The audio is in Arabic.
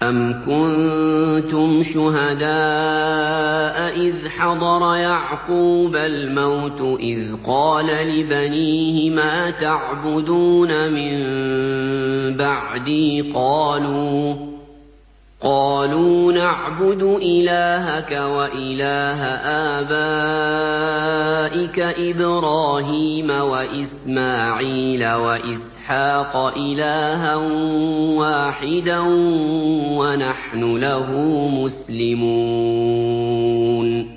أَمْ كُنتُمْ شُهَدَاءَ إِذْ حَضَرَ يَعْقُوبَ الْمَوْتُ إِذْ قَالَ لِبَنِيهِ مَا تَعْبُدُونَ مِن بَعْدِي قَالُوا نَعْبُدُ إِلَٰهَكَ وَإِلَٰهَ آبَائِكَ إِبْرَاهِيمَ وَإِسْمَاعِيلَ وَإِسْحَاقَ إِلَٰهًا وَاحِدًا وَنَحْنُ لَهُ مُسْلِمُونَ